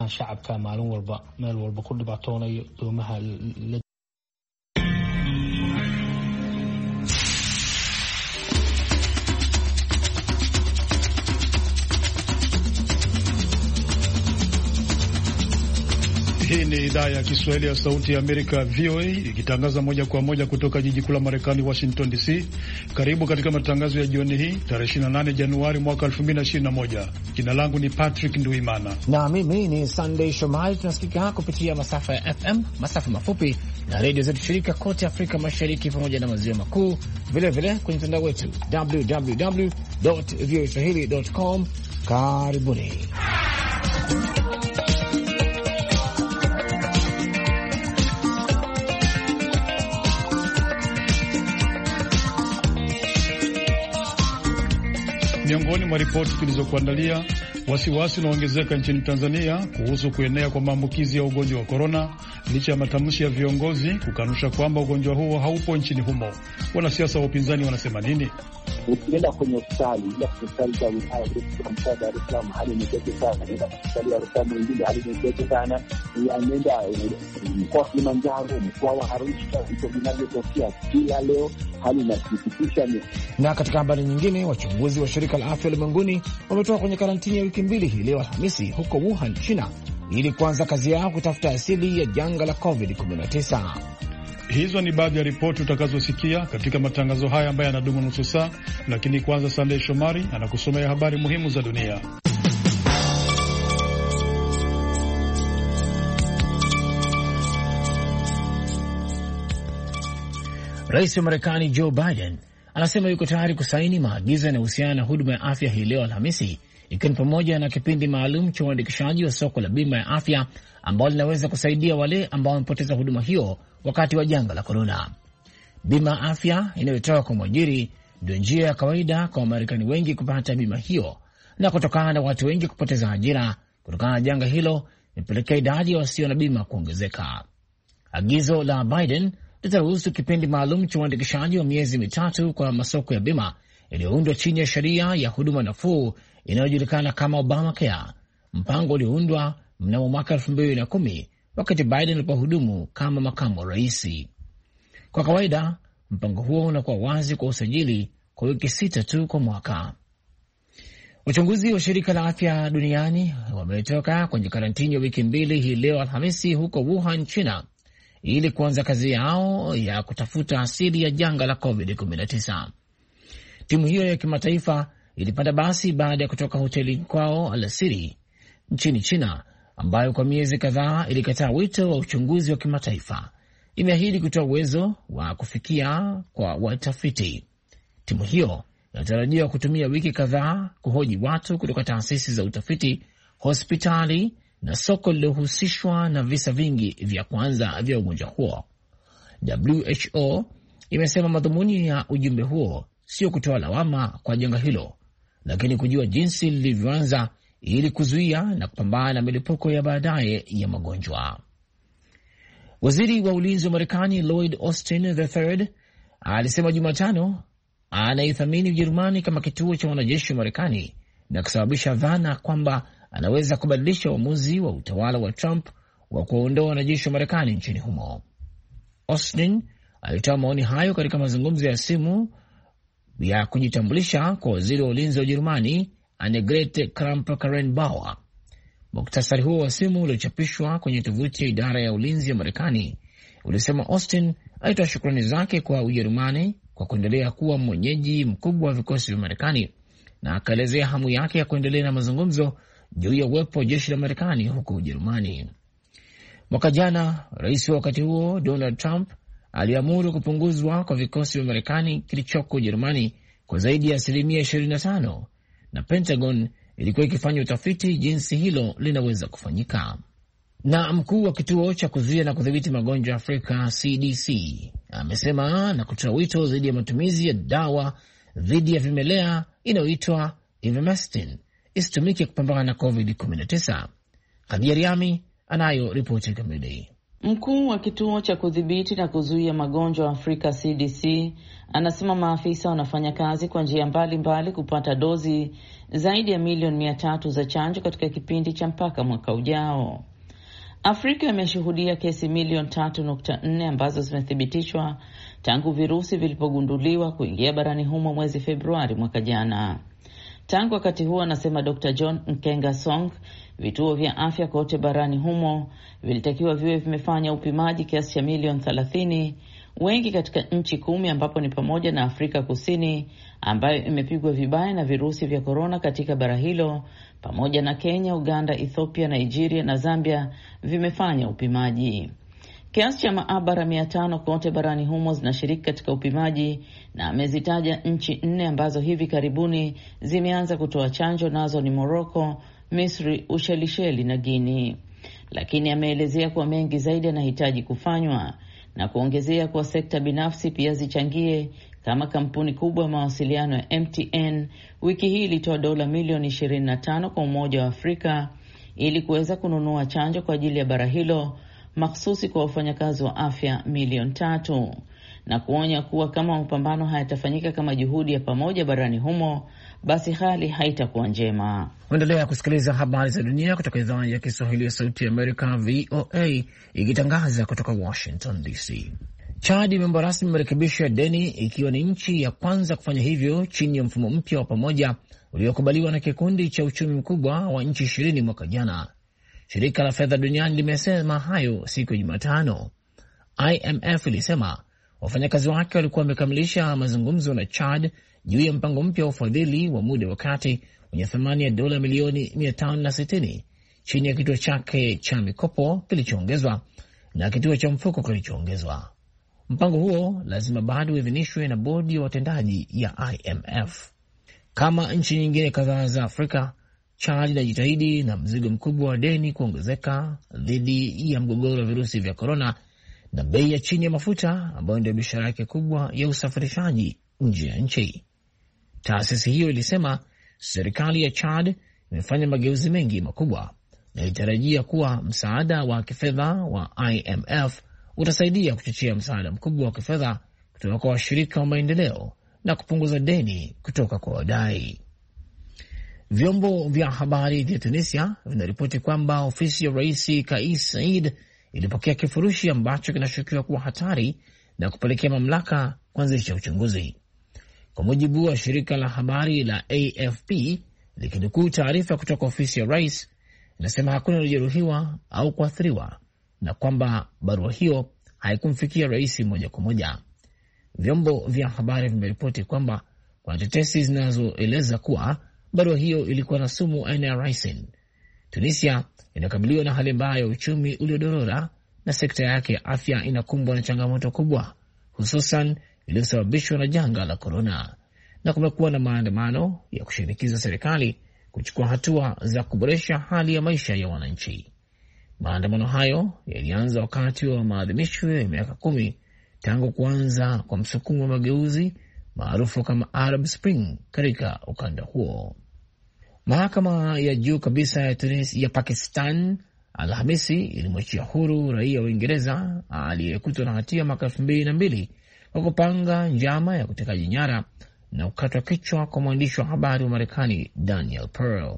shacabka maalin walba meel walba ku dhibaatoonayo doomaha la Hii ni idhaa ya Kiswahili ya Sauti ya Amerika, VOA, ikitangaza moja kwa moja kutoka jiji kuu la Marekani, Washington DC. Karibu katika matangazo ya jioni hii, tarehe 28 Januari mwaka 2021. Jina langu ni Patrick Nduimana na mimi ni Sunday Shomari. Tunasikika kupitia masafa ya FM, masafa mafupi na redio zetu shirika kote Afrika Mashariki pamoja na maziwa makuu, vilevile kwenye mtandao wetu www.voaswahili.com. Karibuni. Miongoni mwa ripoti tulizokuandalia, wasiwasi unaongezeka nchini Tanzania kuhusu kuenea kwa maambukizi ya ugonjwa wa korona, licha ya matamshi ya viongozi kukanusha kwamba ugonjwa huo haupo nchini humo. Wanasiasa wa upinzani wanasema nini? Ukienda kwenye hospitali za wilaya mkoa Dar es Salaam hali ni tete sana, nenda hospitali ya rufaa mwingine hali ni tete sana, nenda mkoa wa Kilimanjaro, mkoa wa Arusha, vitu vinavyotokea kila leo hali inasikitisha. Na katika habari nyingine, wachunguzi wa shirika la afya ulimwenguni wametoka kwenye karantini ya wiki 2 hii leo Alhamisi huko Wuhan, China, ili kuanza kazi yao kutafuta asili ya janga la COVID-19. Hizo ni baadhi ya ripoti utakazosikia katika matangazo haya ambayo yanadumu nusu saa, lakini kwanza Sunday Shomari anakusomea habari muhimu za dunia. Rais wa Marekani Joe Biden anasema yuko tayari kusaini maagizo yanayohusiana na huduma ya afya hii leo Alhamisi, ikiwa ni pamoja na kipindi maalum cha uandikishaji wa soko la bima ya afya ambao linaweza kusaidia wale ambao wamepoteza huduma hiyo wakati wa janga la korona. Bima ya afya inayotoka kwa mwajiri ndio njia ya kawaida kwa Wamarekani wengi kupata bima hiyo, na kutokana na watu wengi kupoteza ajira kutokana na janga hilo imepelekea idadi ya wasio na bima kuongezeka. Agizo la Biden litaruhusu kipindi maalum cha uandikishaji wa miezi 3 kwa masoko ya bima iliyoundwa chini ya sheria ya huduma nafuu inayojulikana kama Obamacare, mpango ulioundwa mnamo mwaka 2010 wakati Biden alipohudumu kama makamu wa rais. Kwa kawaida, mpango huo unakuwa wazi kwa usajili kwa wiki 6 tu kwa mwaka. Uchunguzi wa shirika la afya duniani wametoka kwenye karantini ya wiki 2 hii leo Alhamisi huko Wuhan, China, ili kuanza kazi yao ya kutafuta asili ya janga la COVID-19. Timu hiyo ya kimataifa ilipanda basi baada ya kutoka hoteli kwao alasiri nchini China, ambayo kwa miezi kadhaa ilikataa wito wa uchunguzi wa kimataifa. Imeahidi kutoa uwezo wa kufikia kwa watafiti. Timu hiyo inatarajiwa kutumia wiki kadhaa kuhoji watu kutoka taasisi za utafiti, hospitali na soko lililohusishwa na visa vingi vya kwanza vya ugonjwa huo. WHO imesema madhumuni ya ujumbe huo sio kutoa lawama kwa janga hilo, lakini kujua jinsi lilivyoanza ili kuzuia na kupambana na milipuko ya baadaye ya magonjwa. Waziri wa ulinzi wa Marekani Lloyd Austin III alisema Jumatano anaithamini Ujerumani kama kituo cha wanajeshi wa Marekani na kusababisha dhana kwamba anaweza kubadilisha uamuzi wa utawala wa Trump wa kuondoa wanajeshi wa Marekani nchini humo. Austin alitoa maoni hayo katika mazungumzo ya simu ya kujitambulisha kwa waziri wa ulinzi wa Ujerumani Annegret Kramp-Karrenbauer. Muktasari huo wa simu uliochapishwa kwenye tovuti ya idara ya ulinzi ya Marekani ulisema Austin alitoa shukrani zake kwa Ujerumani kwa kuendelea kuwa mwenyeji mkubwa wa vikosi vya Marekani, na akaelezea hamu yake ya kuendelea na mazungumzo juu ya uwepo wa jeshi la Marekani huko Ujerumani. Mwaka jana, rais wa wakati huo Donald Trump aliamuru kupunguzwa kwa vikosi vya Marekani kilichoko Ujerumani kwa zaidi ya 25%, na Pentagon ilikuwa ikifanya utafiti jinsi hilo linaweza kufanyika. Na mkuu wa kituo cha kuzuia na kudhibiti magonjwa Afrika CDC amesema na kutoa wito zaidi ya matumizi ya dawa dhidi ya vimelea inayoitwa Ivermectin isitumike kupambana na COVID-19. Khadija Riami anayo ripoti kamili. Mkuu wa kituo cha kudhibiti na kuzuia magonjwa Afrika CDC anasema maafisa wanafanya kazi kwa njia mbalimbali kupata dozi zaidi ya milioni 300 za chanjo katika kipindi cha mpaka mwaka ujao. Afrika imeshuhudia kesi milioni 3.4 ambazo zimethibitishwa tangu virusi vilipogunduliwa kuingia barani humo mwezi Februari mwaka jana. Tangu wakati huo, anasema Dr. John Nkengasong, vituo vya afya kote barani humo vilitakiwa viwe vimefanya upimaji kiasi cha milioni 30, wengi katika nchi 10 ambapo ni pamoja na Afrika Kusini ambayo imepigwa vibaya na virusi vya korona katika bara hilo, pamoja na Kenya, Uganda, Ethiopia, Nigeria na Zambia vimefanya upimaji. Kiasi cha maabara 500 kote barani humo zinashiriki katika upimaji, na amezitaja nchi 4 ambazo hivi karibuni zimeanza kutoa chanjo, nazo ni Morocco, Misri, Ushelisheli na Guinea. Lakini ameelezea kuwa mengi zaidi yanahitaji kufanywa na kuongezea kwa sekta binafsi pia zichangie, kama kampuni kubwa ya mawasiliano ya MTN wiki hii ilitoa dola milioni 25 kwa Umoja wa Afrika ili kuweza kununua chanjo kwa ajili ya bara hilo mahsusi kwa wafanyakazi wa afya milioni 3, na kuonya kuwa kama mapambano hayatafanyika kama juhudi ya pamoja barani humo, basi hali haitakuwa njema. Endelea kusikiliza habari za dunia kutoka idhaa ya Kiswahili ya Sauti ya Amerika, VOA, ikitangaza kutoka Washington DC. Chad imeomba rasmi marekebisho ya deni, ikiwa ni nchi ya kwanza kufanya hivyo chini ya mfumo mpya wa pamoja uliokubaliwa na kikundi cha uchumi mkubwa wa nchi 20 mwaka jana. Shirika la fedha duniani limesema hayo siku ya Jumatano. IMF ilisema wafanyakazi wake walikuwa wamekamilisha mazungumzo na Chad juu ya mpango mpya wa ufadhili wa muda wa kati wenye thamani ya dola milioni 560 chini ya kituo chake cha mikopo kilichoongezwa na kituo cha mfuko kilichoongezwa. Mpango huo lazima bado uidhinishwe na bodi ya watendaji ya IMF. Kama nchi nyingine kadhaa za Afrika, Chad inajitahidi na mzigo mkubwa wa deni kuongezeka dhidi ya mgogoro wa virusi vya korona na bei ya chini ya mafuta ambayo ndio biashara yake kubwa ya usafirishaji nje ya nchi. Taasisi hiyo ilisema serikali ya Chad imefanya mageuzi mengi makubwa na ilitarajia kuwa msaada wa kifedha wa IMF utasaidia kuchochea msaada mkubwa wa kifedha kutoka kwa washirika wa maendeleo na kupunguza deni kutoka kwa wadai. Vyombo vya habari vya Tunisia vinaripoti kwamba ofisi ya Rais Kais Saied ilipokea kifurushi ambacho kinashukiwa kuwa hatari na kupelekea mamlaka kuanzisha uchunguzi. Kwa mujibu wa shirika la habari la AFP likinukuu taarifa kutoka ofisi ya rais, inasema hakuna aliyejeruhiwa au kuathiriwa na kwamba barua hiyo haikumfikia rais moja kwa moja. Vyombo vya habari vimeripoti kwamba kuna tetesi zinazoeleza kuwa barua hiyo ilikuwa na sumu aina ya ricin. Tunisia inakabiliwa na hali mbaya ya uchumi uliodorora na sekta yake ya afya inakumbwa na changamoto kubwa, hususan iliyosababishwa na janga la korona, na kumekuwa na maandamano ya kushinikiza serikali kuchukua hatua za kuboresha hali ya maisha ya wananchi. Maandamano hayo yalianza wakati wa maadhimisho ya miaka 10 tangu kuanza kwa msukumo wa mageuzi maarufu kama Arab Spring katika ukanda huo. Mahakama ya juu kabisa ya Pakistan Alhamisi ilimwachia huru raia wa Uingereza aliyekutwa na hatia mwaka 2002 kwa kupanga njama ya kutekaji nyara na kukatwa kichwa kwa mwandishi wa habari wa Marekani Daniel Pearl.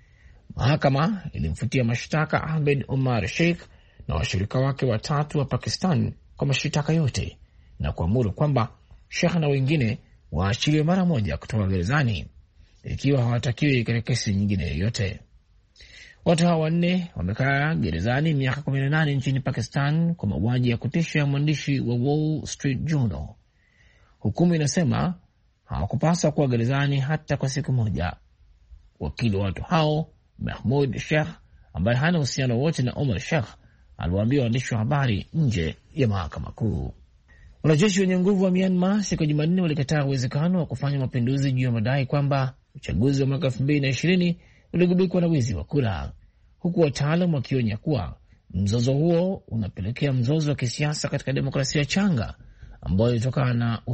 Mahakama ilimfutia mashtaka Ahmed Omar Sheikh na washirika wake 3 wa Pakistan kwa mashitaka yote na kuamuru kwamba Sheikh na wengine waachiliwe mara moja kutoka gerezani ikiwa hawatakiwi katika kesi nyingine yoyote. Watu hawa 4 wamekaa gerezani miaka 18 nchini Pakistan kwa mauaji ya kutisha ya mwandishi wa Wall Street Journal. Hukumu inasema hawakupaswa kuwa gerezani hata kwa siku moja. Wakili wa watu hao Mahmoud Sheikh, ambaye hana uhusiano wote na Omar Sheikh, aliwaambia waandishi wa habari nje ya mahakama kuu. Wanajeshi wenye nguvu wa Myanmar siku ya Jumanne walikataa uwezekano wa kufanya mapinduzi juu ya madai kwamba uchaguzi wa mwaka 2020 uligubikwa na wizi wa kura, huku wataalam wakionya kuwa mzozo huo unapelekea mzozo wa kisiasa katika demokrasia changa ambayo ilitokana na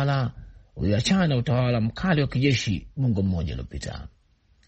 utawala mkali wa kijeshi mwongo mmoja uliopita.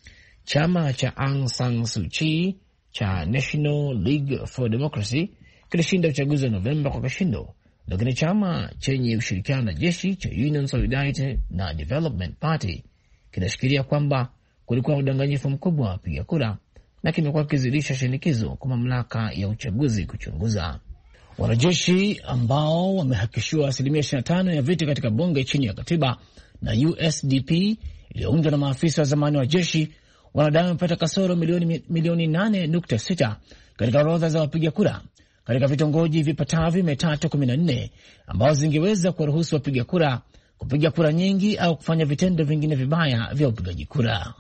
Chama cha Aung San Suu Kyi cha National League for Democracy kilishinda uchaguzi wa Novemba kwa kishindo, lakini chama chenye ushirikiano na jeshi cha Union Solidarity na Development Party kinashikilia kwamba kulikuwa udanganyifu mkubwa wa wapiga kura na kimekuwa kizidisha shinikizo kwa mamlaka ya uchaguzi kuchunguza. Wanajeshi ambao wamehakikishiwa 25% ya viti katika bunge chini ya katiba na USDP iliyoundwa na maafisa wa zamani wa jeshi wanadai wamepata kasoro milioni 8.6 katika orodha za wapiga kura katika vitongoji vipatavyo 314 ambao zingeweza kuwaruhusu wapiga kura kupiga kura nyingi au kufanya vitendo vingine vibaya vya upigaji kura.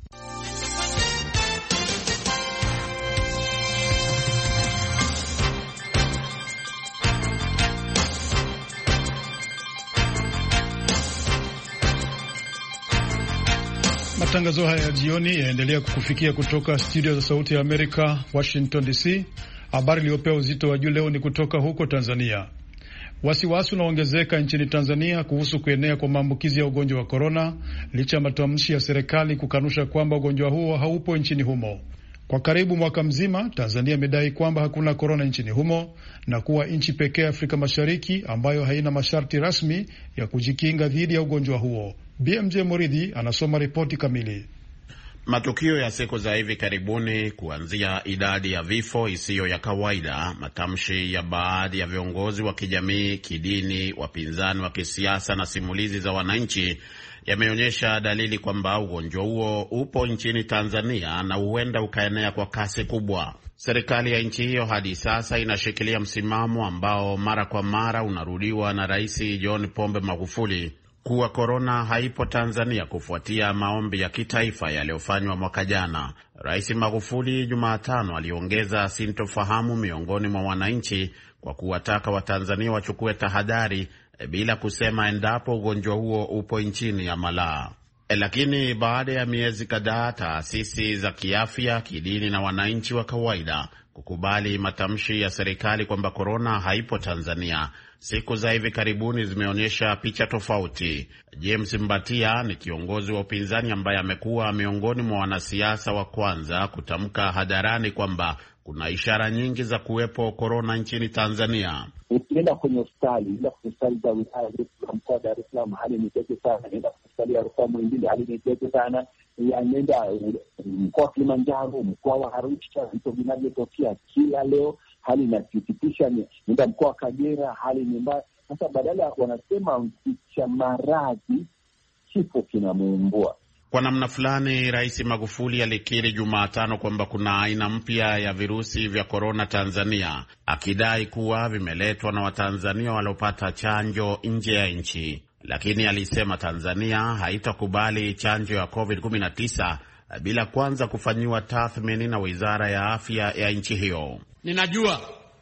Matangazo haya ya jioni yaendelea kukufikia kutoka studio za Sauti ya Amerika, Washington DC. Habari iliyopewa uzito wa juu leo ni kutoka huko Tanzania. Wasiwasi unaongezeka nchini Tanzania kuhusu kuenea kwa maambukizi ya ugonjwa wa korona, licha ya matamshi ya serikali kukanusha kwamba ugonjwa huo haupo nchini humo. Kwa karibu mwaka mzima, Tanzania imedai kwamba hakuna korona nchini humo na kuwa nchi pekee Afrika Mashariki ambayo haina masharti rasmi ya kujikinga dhidi ya ugonjwa huo. BMJ Moridhi anasoma ripoti kamili. Matukio ya siku za hivi karibuni, kuanzia idadi ya vifo isiyo ya kawaida, matamshi ya baadhi ya viongozi wa kijamii, kidini, wapinzani wa kisiasa na simulizi za wananchi yameonyesha dalili kwamba ugonjwa huo upo nchini Tanzania na huenda ukaenea kwa kasi kubwa. Serikali ya nchi hiyo hadi sasa inashikilia msimamo ambao mara kwa mara unarudiwa na Rais John Pombe Magufuli kuwa korona haipo Tanzania kufuatia maombi ya kitaifa yaliyofanywa mwaka jana. Rais Magufuli Jumatano aliongeza sintofahamu miongoni mwa wananchi kwa kuwataka Watanzania wachukue tahadhari bila kusema endapo ugonjwa huo upo nchini ya malaa. Lakini baada ya miezi kadhaa, taasisi za kiafya, kidini na wananchi wa kawaida kukubali matamshi ya serikali kwamba korona haipo Tanzania, siku za hivi karibuni zimeonyesha picha tofauti. James Mbatia ni kiongozi wa upinzani ambaye amekuwa miongoni mwa wanasiasa wa kwanza kutamka hadharani kwamba kuna ishara nyingi za kuwepo korona nchini Tanzania. Ukienda kwenye hospitali za wilaya za mkoa wa Dar es Salaam, hali ni tete sana. Nenda hospitali ya rufaa Muhimbili, hali ni tete sana. Nenda mkoa wa Kilimanjaro, mkoa wa Arusha, vitu vinavyotokea kila leo, hali inasikitisha. Nenda mkoa wa Kagera, hali ni mbaya. Sasa badala wanasema mficha maradhi, kifo kinamuumbua. Kwa namna fulani, Rais Magufuli alikiri Jumatano kwamba kuna aina mpya ya virusi vya korona Tanzania, akidai kuwa vimeletwa na Watanzania waliopata chanjo nje ya nchi. Lakini alisema Tanzania haitakubali chanjo ya COVID-19 bila kwanza kufanyiwa tathmini na Wizara ya Afya ya nchi hiyo. Ninajua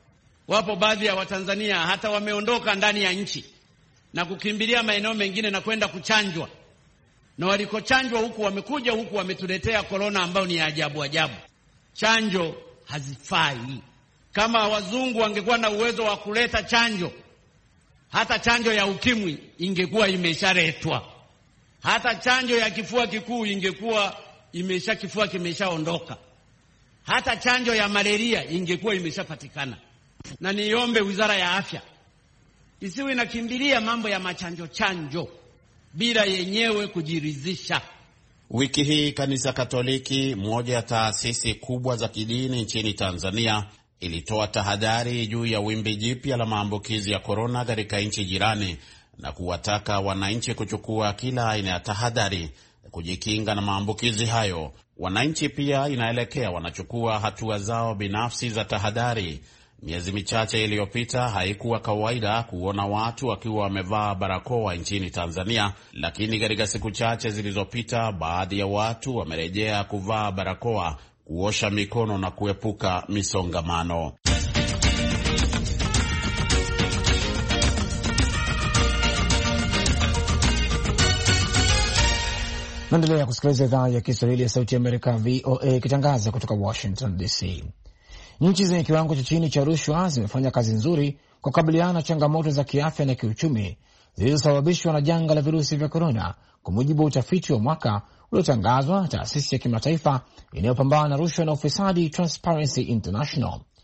wapo baadhi ya Watanzania hata wameondoka ndani ya nchi na kukimbilia maeneo mengine na kwenda kuchanjwa, na walikochanjwa huku wamekuja huku wametuletea korona ambayo ni ajabu ajabu. Chanjo hazifai. Kama wazungu wangekuwa na uwezo wa kuleta chanjo, hata chanjo ya ukimwi ingekuwa imeshaletwa. Hata chanjo ya kifua kikuu ingekuwa kifua kimeshaondoka. Hata chanjo ya malaria ingekuwa imeshapatikana. Na niombe Wizara ya Afya isiwe inakimbilia mambo ya chanjo bila yenyewe kujiridhisha. Wiki hii Kanisa Katoliki, moja ya taasisi kubwa za kidini nchini Tanzania, ilitoa tahadhari juu ya wimbi jipya la maambukizi ya korona katika nchi jirani na kuwataka wananchi kuchukua kila aina ya tahadhari kujikinga na maambukizi hayo. Wananchi pia inaelekea wanachukua hatua zao binafsi za tahadhari. Miezi michache iliyopita haikuwa kawaida kuona watu wakiwa wamevaa barakoa nchini Tanzania, lakini katika siku chache zilizopita baadhi ya watu wamerejea kuvaa barakoa, kuosha mikono na kuepuka misongamano. Naendelea kusikiliza idhaa ya Kiswahili ya Sauti ya Amerika, VOA, ikitangaza kutoka Washington DC. Nchi zenye kiwango cha chini cha rushwa zimefanya kazi nzuri kwa kukabiliana na changamoto za kiafya na kiuchumi zilizosababishwa na janga la virusi vya korona, kwa mujibu wa utafiti wa mwaka uliotangazwa na taasisi ya kimataifa inayopambana na rushwa na ufisadi, Transparency International.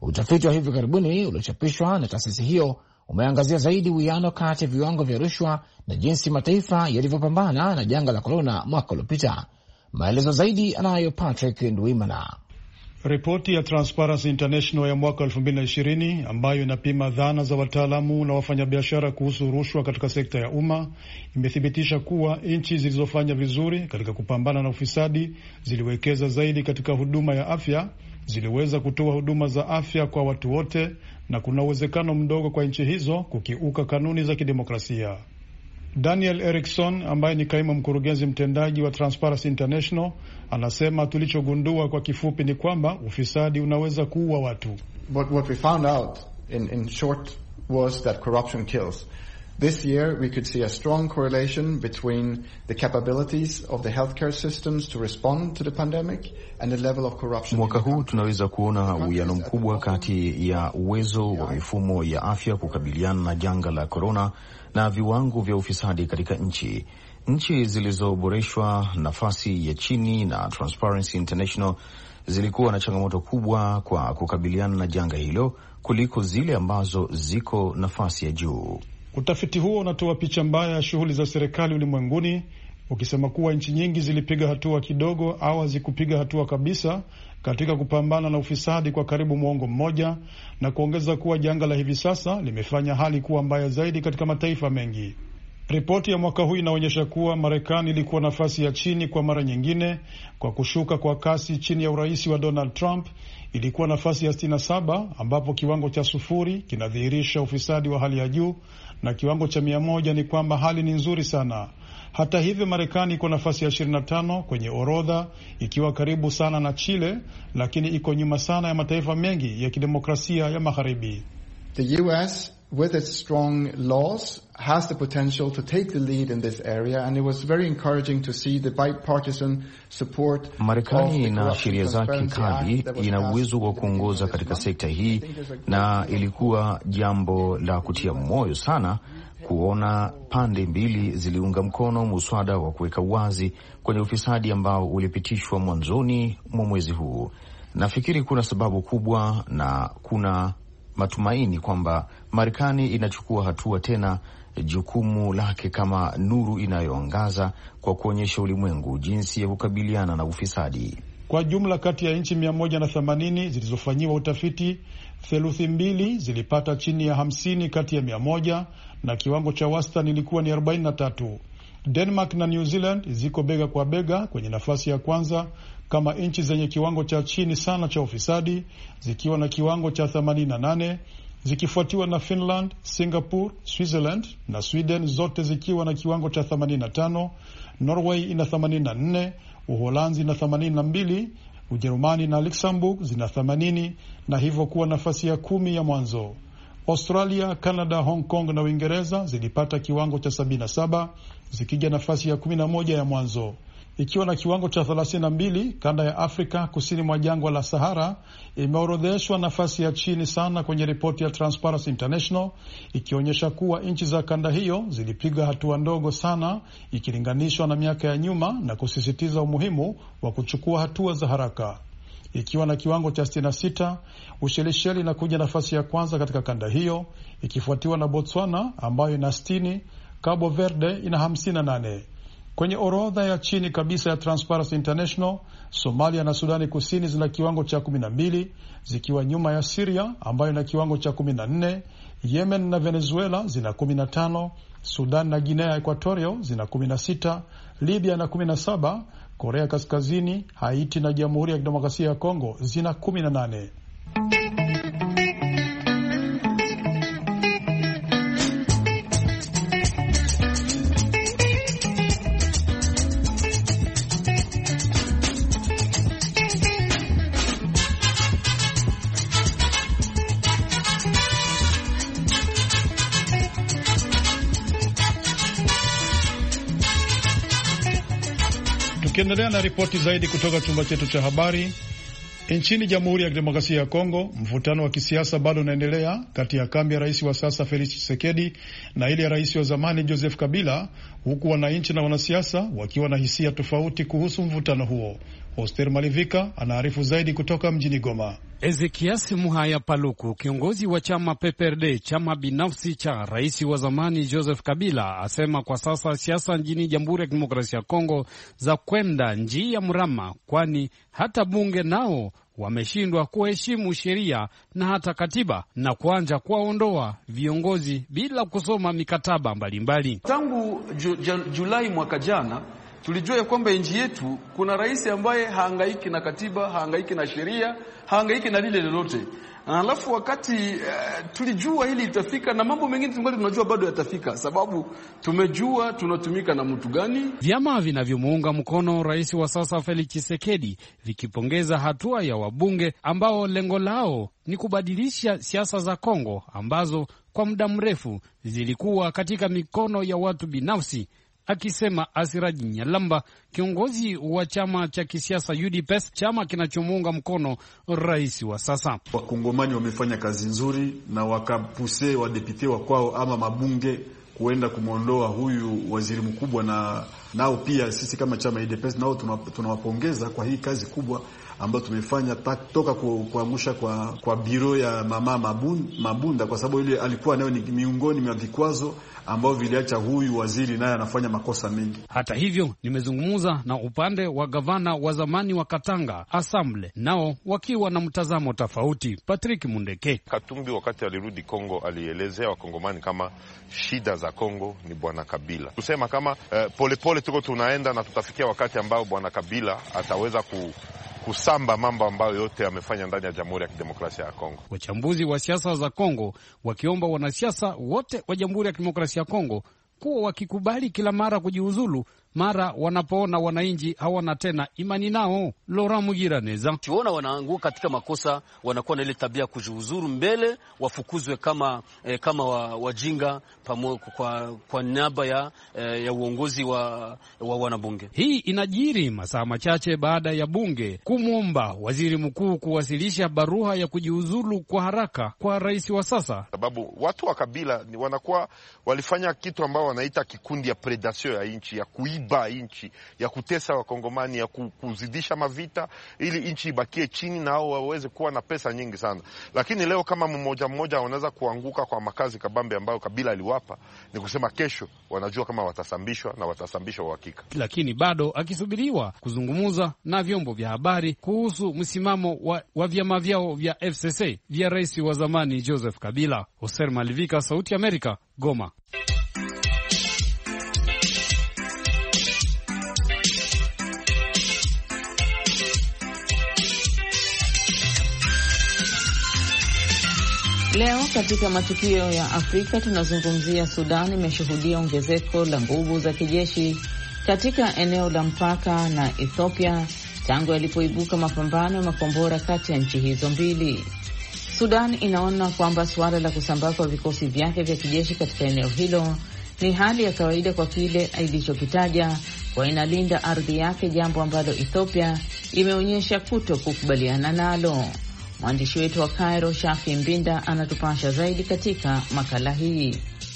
Utafiti wa hivi karibuni uliochapishwa na taasisi hiyo umeangazia zaidi uwiano kati ya viwango vya rushwa na jinsi mataifa yalivyopambana na janga la korona mwaka uliopita. Maelezo zaidi anayo Patrick Ndwimana. Ripoti ya Transparency International ya mwaka 2020 ambayo inapima dhana za wataalamu na wafanyabiashara kuhusu rushwa katika sekta ya umma imethibitisha kuwa nchi zilizofanya vizuri katika kupambana na ufisadi ziliwekeza zaidi katika huduma ya afya, ziliweza kutoa huduma za afya kwa watu wote, na kuna uwezekano mdogo kwa nchi hizo kukiuka kanuni za kidemokrasia. Daniel Erickson ambaye ni kaimu mkurugenzi mtendaji wa Transparency International anasema tulichogundua kwa kifupi ni kwamba ufisadi unaweza kuua watu. But what we found out in short was that corruption kills. This year we could see a strong correlation between the capabilities of the healthcare systems to respond to the pandemic and the level of corruption. Mwaka huu tunaweza kuona uwiano mkubwa kati ya uwezo wa mifumo ya afya kukabiliana na janga la corona na viwango vya ufisadi katika nchi. Nchi zilizoboreshwa nafasi ya chini na Transparency International zilikuwa na changamoto kubwa kwa kukabiliana na janga hilo kuliko zile ambazo ziko nafasi ya juu. Utafiti huo unatoa picha mbaya ya shughuli za serikali ulimwenguni, ukisema kuwa nchi nyingi zilipiga hatua kidogo au hazikupiga hatua kabisa katika kupambana na ufisadi kwa karibu muongo mmoja, na kuongeza kuwa janga la hivi sasa limefanya hali kuwa mbaya zaidi katika mataifa mengi. Ripoti ya mwaka huu inaonyesha kuwa Marekani ilikuwa nafasi ya chini kwa mara nyingine kwa kushuka kwa kasi chini ya urais wa Donald Trump. Ilikuwa nafasi ya 67 ambapo kiwango cha 0 kinadhihirisha ufisadi wa hali ya juu na kiwango cha 100 ni kwamba hali ni nzuri sana. Hata hivyo, Marekani iko nafasi ya 25 kwenye orodha, ikiwa karibu sana na Chile, lakini iko nyuma sana ya mataifa mengi ya kidemokrasia ya magharibi. The US with its strong laws has the potential to take the lead in this area, and it was very encouraging to see the bipartisan support. Marekani na sheria zake kali ina uwezo wa kuongoza katika sekta hii, na ilikuwa jambo la kutia moyo sana kuona pande mbili ziliunga mkono muswada wa kuweka wazi kwenye ufisadi ambao ulipitishwa mwanzoni mwa mwezi huu. Nafikiri kuna sababu kubwa na kuna matumaini kwamba Marekani inachukua hatua tena jukumu lake kama nuru inayoangaza kwa kuonyesha ulimwengu jinsi ya kukabiliana na ufisadi. Kwa jumla, kati ya nchi 180 zilizofanyiwa utafiti, 2/3 zilipata chini ya 50 kati ya 100, na kiwango cha wastani ilikuwa ni 43. Denmark na New Zealand ziko bega kwa bega kwenye nafasi ya kwanza kama nchi zenye kiwango cha chini sana cha ufisadi, zikiwa na kiwango cha 88, zikifuatiwa na Finland, Singapore, Switzerland na Sweden, zote zikiwa na kiwango cha 85. Norway ina 84, Uholanzi na 82, Ujerumani na Luxembourg zina 80 na hivyo kuwa nafasi ya 10 ya mwanzo. Australia, Canada, Hong Kong na Uingereza zilipata kiwango cha 77 zikija nafasi ya 11 ya mwanzo. Ikiwa na kiwango cha 32, kanda ya Afrika kusini mwa jangwa la Sahara imeorodheshwa nafasi ya chini sana kwenye ripoti ya Transparency International, ikionyesha kuwa nchi za kanda hiyo zilipiga hatua ndogo sana ikilinganishwa na miaka ya nyuma, na kusisitiza umuhimu wa kuchukua hatua za haraka. Ikiwa na kiwango cha 66, Ushelisheli inakuja nafasi ya kwanza katika kanda hiyo, ikifuatiwa na Botswana ambayo ina 60, Cabo Verde ina 58. Kwenye orodha ya chini kabisa ya Transparency International, Somalia na Sudani Kusini zina kiwango cha 12, zikiwa nyuma ya Syria ambayo ina kiwango cha 14. Yemen na Venezuela zina 15, Sudan na Guinea Equatorio zina 16, Libya na 17, Korea Kaskazini, Haiti na Jamhuri ya Kidemokrasia ya Kongo zina 18. Tukiendelea na ripoti zaidi kutoka chumba chetu cha habari, nchini Jamhuri ya Kidemokrasia ya Kongo, mvutano wa kisiasa bado unaendelea kati ya kambi ya rais wa sasa Felix Tshisekedi na ile ya rais wa zamani Joseph Kabila, huku wananchi na wanasiasa wakiwa na hisia tofauti kuhusu mvutano huo. Oster Malivika anaarifu zaidi kutoka mjini Goma. Ezekias Muhaya Paluku, kiongozi wa chama PPRD, chama binafsi cha rais wa zamani Joseph Kabila, asema kwa sasa siasa nchini Jamhuri ya Kidemokrasia ya Kongo za kwenda njia mrama, kwani hata bunge nao wameshindwa kuheshimu sheria na hata katiba na kuanza kuwaondoa viongozi bila kusoma mikataba mbalimbali. Tangu Julai mwaka jana tulijua ya kwamba nchi yetu kuna rais ambaye haangaiki na katiba, haangaiki na sheria, haangaiki na lile lolote. Alafu wakati tulijua hili itafika na mambo mengine tunajua bado yatafika, sababu tumejua tunatumika na mtu gani. Vyama vinavyomuunga mkono rais wa sasa Felix Tshisekedi vikipongeza hatua ya wabunge ambao lengo lao ni kubadilisha siasa za Kongo ambazo kwa muda mrefu zilikuwa katika mikono ya watu binafsi, akisema Asiraji Nyalamba, kiongozi wa chama cha kisiasa UDPS, chama kinachomuunga mkono rais wa sasa. Wakongomani wamefanya kazi nzuri na wakapuse wadepite wa kwao ama mabunge kuenda kumwondoa huyu waziri mkubwa, na nao pia sisi kama chama UDPS nao tunawapongeza kwa hii kazi kubwa ambayo tumefanya toka kuamsha kwa biro ya mama Mabunda, kwa sababu ile alikuwa nayo ni miongoni mwa vikwazo ambao viliacha huyu waziri naye anafanya makosa mengi. Hata hivyo, nimezungumza na upande wa gavana wa zamani wa Katanga Assemble, nao wakiwa na mtazamo tofauti. Patrick Mundeke Katumbi wakati alirudi Kongo alielezea wakongomani kama shida za Kongo ni bwana Kabila. Tusema kama polepole tuko tunaenda na tutafikia wakati ambao bwana Kabila ataweza kusamba mambo ambayo yote amefanya ndani ya Jamhuri ya Kidemokrasia ya Kongo. Wachambuzi wa siasa za Kongo wakiomba wanasiasa wote wa Jamhuri ya Kidemokrasia ya Kongo kuwa wakikubali kila mara kujiuzulu mara wanapoona wananchi hawana tena imani nao. Lora Mugiraneza kiona wanaanguka katika makosa, wanakuwa na ile tabia kujiuzuru mbele wafukuzwe kama wajinga kwa niaba ya uongozi wa wanabunge. Hii inajiri masaa machache baada ya bunge kumwomba waziri mkuu kuwasilisha barua ya kujiuzulu kwa haraka kwa rais wa sasa, sababu watu wa Kabila wanakuwa walifanya kitu ambao wanaita kikundi ya predation ya nchi, ya kuiba nchi, ya kutesa wakongomani, ya kuzidisha mavita ili nchi ibakie chini na hao waweze kuwa na pesa nyingi sana. Lakini leo kama mmoja wanaweza kuanguka kwa makazi kabambe ambayo Kabila aliwapa, ni kusema kesho wanajua kama watasambishwa na watasambishwa uhakika. Lakini bado akisubiriwa kuzungumza na vyombo vya habari kuhusu msimamo wa vyama vyao vya FCC vya rais wa zamani Joseph Kabila. Oser Malivika, Sauti ya Amerika, Goma. Leo katika matukio ya Afrika tunazungumzia Sudan imeshuhudia ongezeko la nguvu za kijeshi katika eneo la mpaka na Ethiopia tangu yalipoibuka mapambano ya makombora kati ya nchi hizo mbili. Sudan inaona kwamba suala la kusambaa kwa vikosi vyake vya kijeshi katika eneo hilo ni hali ya kawaida kwa kile ilichokitaja kwa inalinda ardhi yake, jambo ambalo Ethiopia imeonyesha kukubaliana nalo. Mwandishi wetu wa Cairo, Shafi Mbinda, anatupasha zaidi katika makala hii.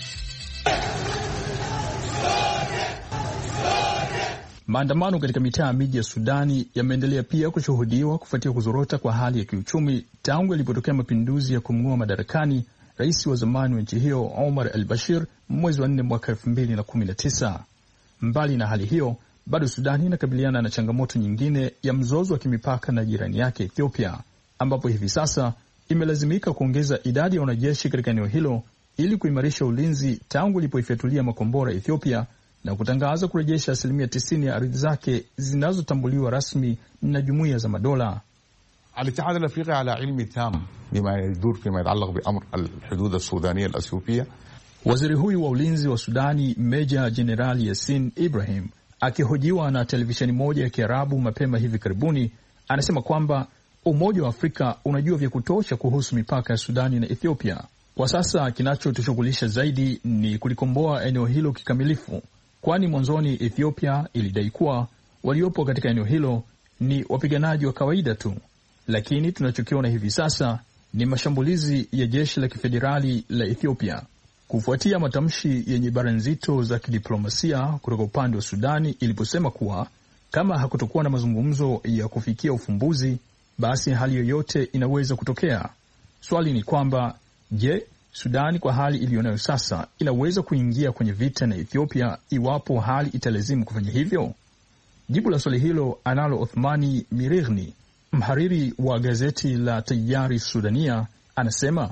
Maandamano katika mitaa miji ya Sudani yameendelea pia kushuhudiwa kufuatia kuzorota kwa hali ya kiuchumi tangu yalipotokea mapinduzi ya kumng'oa madarakani rais wa zamani wa nchi hiyo Omar al-Bashir mwezi wa 4 mwaka 2019. Mbali na hali hiyo, bado Sudani inakabiliana na changamoto nyingine ya mzozo wa kimipaka na jirani yake Ethiopia, ambapo hivi sasa imelazimika kuongeza idadi ya wanajeshi katika eneo hilo ili kuimarisha ulinzi tangu ilipoifyatulia makombora Ethiopia na kutangaza kurejesha 90% ya ardhi zake zinazotambuliwa rasmi na jumuiya za madola. الاتحاد الافريقي على علم تام بما يدور فيما يتعلق بامر الحدود السودانيه الاثيوبيه. Waziri huyu wa ulinzi wa Sudani Meja Jenerali Yasin Ibrahim akihojiwa na televisheni moja ya Kiarabu mapema hivi karibuni anasema kwamba Umoja wa Afrika unajua vya kutosha kuhusu mipaka ya Sudani na Ethiopia. Kwa sasa kinachotushughulisha zaidi ni kulikomboa eneo hilo kikamilifu, kwani mwanzoni Ethiopia ilidai kuwa waliopo katika eneo hilo ni wapiganaji wa kawaida tu, lakini tunachokiona hivi sasa ni mashambulizi ya jeshi la kifederali la Ethiopia. Kufuatia matamshi yenye bara nzito za kidiplomasia kutoka upande wa Sudani iliposema kuwa Kama hakutokuwa na mazungumzo ya kufikia ufumbuzi, basi hali yoyote inaweza kutokea. Swali ni kwamba, je, Sudani kwa hali iliyonayo sasa inaweza kuingia kwenye vita na Ethiopia iwapo hali italazimu kufanya hivyo? Jibu la swali hilo analo Othmani Mirighni, mhariri wa gazeti la Tayari Sudania, anasema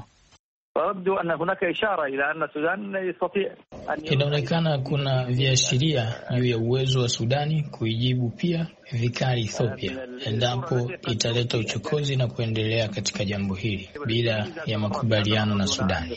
inaonekana kuna viashiria juu ya uwezo wa Sudani kuijibu pia vikali Ethiopia endapo italeta uchokozi na kuendelea katika jambo hili bila ya makubaliano na Sudani.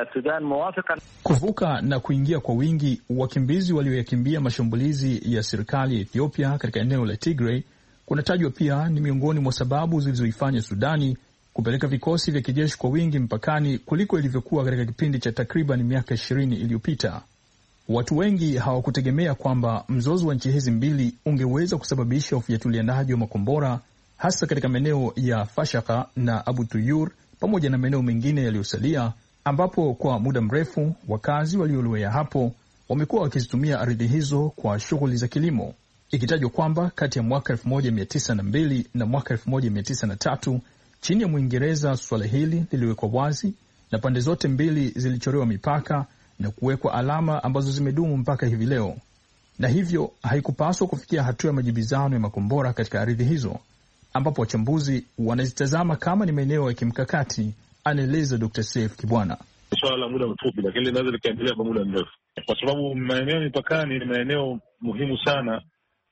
Kuvuka na kuingia kwa wingi wakimbizi walioyakimbia mashambulizi ya serikali ya Ethiopia katika eneo la Tigray kunatajwa pia ni miongoni mwa sababu zilizoifanya Sudani kupeleka vikosi vya kijeshi kwa wingi mpakani kuliko ilivyokuwa katika kipindi cha takriban miaka 20 iliyopita. Watu wengi hawakutegemea kwamba mzozo wa nchi hizi mbili ungeweza kusababisha ufiatulianaji wa makombora, hasa katika maeneo ya Fashaka na Abu Tuyur pamoja na maeneo mengine yaliyosalia, ambapo kwa muda mrefu wakazi waliolowea hapo wamekuwa wakizitumia ardhi hizo kwa shughuli za kilimo, ikitajwa kwamba kati ya mwaka 1902 na mwaka 1903 chini ya Mwingereza suala hili liliwekwa wazi na pande zote mbili zilichorewa mipaka na kuwekwa alama ambazo zimedumu mpaka hivi leo, na hivyo haikupaswa kufikia hatua ya majibizano ya makombora katika ardhi hizo, ambapo wachambuzi wanazitazama kama ni maeneo ya kimkakati, anaeleza Dr. Saif Kibwana. Swala la muda mfupi, lakini linaweza likaendelea kwa muda mrefu, kwa sababu maeneo mipakani ni maeneo muhimu sana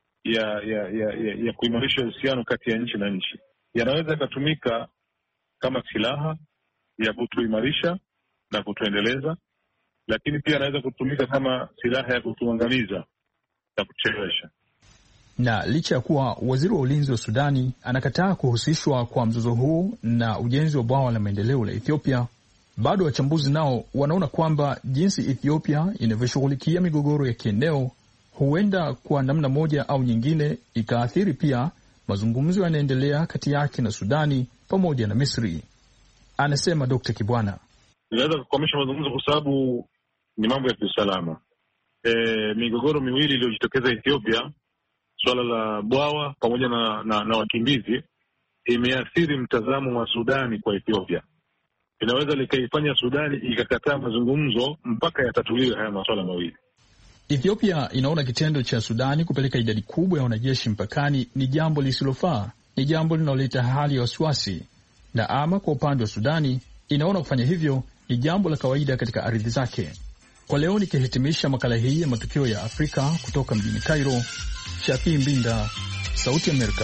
ya kuimarisha uhusiano kati ya nchi na nchi. Yanaweza yakatumika kama silaha ya kutuimarisha na kutuendeleza, lakini pia yanaweza kutumika kama silaha ya kutuangamiza na kuchelewesha. Na licha ya kuwa waziri wa ulinzi wa Sudani anakataa kuhusishwa kwa mzozo huu na ujenzi wa bwawa la maendeleo la Ethiopia, bado wachambuzi nao wanaona kwamba jinsi Ethiopia inavyoshughulikia migogoro ya kieneo huenda kwa namna moja au nyingine ikaathiri pia mazungumzo yanaendelea kati yake na Sudani pamoja na Misri, anasema Dr. Kibwana. Inaweza kukwamisha mazungumzo kwa sababu ni mambo ya kiusalama. Migogoro miwili iliyojitokeza Ethiopia, swala la bwawa pamoja na wakimbizi, imeathiri mtazamo wa Sudani kwa Ethiopia. Inaweza likaifanya Sudani ikakataa mazungumzo mpaka yatatuliwe haya masuala mawili. Ethiopia inaona kitendo cha Sudani kupeleka idadi kubwa ya wanajeshi mpakani ni jambo lisilofaa, ni jambo linaloleta hali ya wasiwasi, na ama kwa upande wa Sudani inaona kufanya hivyo ni jambo la kawaida katika ardhi zake. Kwa leo nikihitimisha makala hii ya matukio ya Afrika kutoka mjini Cairo, Shafii Mbinda, Sauti Amerika.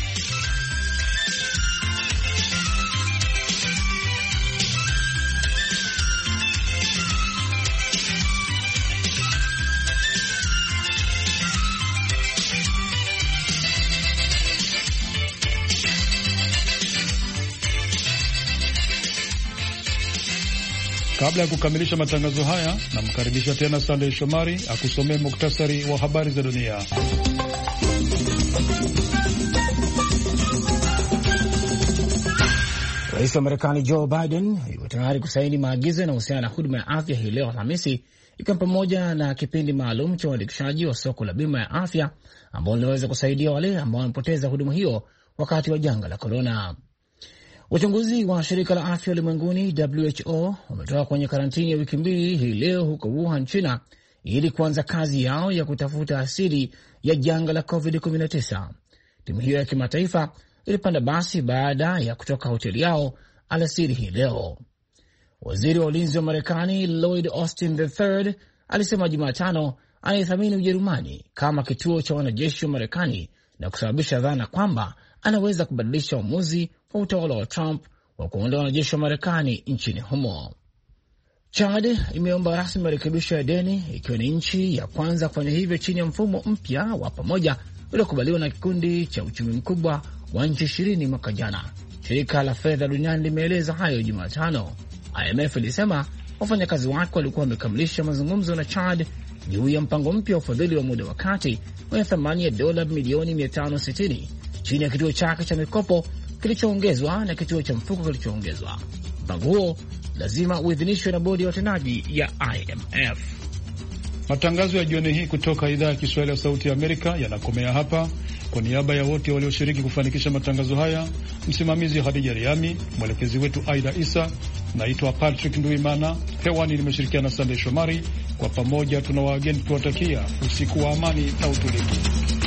Kabla ya kukamilisha matangazo haya, namkaribisha tena Sandey Shomari akusomee muktasari wa habari za dunia. Rais wa Marekani Joe Biden yuko tayari kusaini maagizo yanayohusiana na huduma ya afya hii leo Alhamisi, ikiwa pamoja na kipindi maalum cha uandikishaji wa soko la bima ya afya ambao linaweza kusaidia wale ambao wamepoteza huduma hiyo wakati wa janga la korona. Wachunguzi wa shirika la afya ulimwenguni WHO wametoka kwenye karantini ya wiki 2 hii leo huko Wuhan, China, ili kuanza kazi yao ya kutafuta asili ya janga la COVID-19. Timu hiyo ya kimataifa ilipanda basi baada ya kutoka hoteli yao alasiri hii leo. Waziri wa ulinzi wa Marekani Lloyd Austin III alisema Jumatano anaithamini Ujerumani kama kituo cha wanajeshi wa Marekani na kusababisha dhana kwamba anaweza kubadilisha uamuzi wa utawala wa Trump wa kuondoa wanajeshi wa Marekani nchini humo. Chad imeomba rasmi marekebisho ya deni, ikiwa ni nchi ya kwanza kufanya hivyo chini ya mfumo mpya wa pamoja uliokubaliwa na kikundi cha uchumi mkubwa wa nchi 20 mwaka jana. Shirika la fedha duniani limeeleza hayo Jumatano. IMF ilisema wafanyakazi wake walikuwa wamekamilisha mazungumzo na Chad juu ya mpango mpya wa ufadhili wa muda wa kati wenye thamani ya dola milioni 560 chini ya kituo chake cha mikopo kilichoongezwa na kituo cha mfuko kilichoongezwa. Mpango huo lazima uidhinishwe na bodi ya watendaji ya IMF. Matangazo ya jioni hii kutoka idhaa ya Kiswahili ya Sauti ya Amerika yanakomea hapa. Kwa niaba ya wote walioshiriki kufanikisha matangazo haya, msimamizi Hadija Riami, mwelekezi wetu Aida Isa, naitwa Patrick Nduimana. Hewani nimeshirikiana na Sandey Shomari. Kwa pamoja tuna wageni tuwatakia usiku wa amani na utulivu.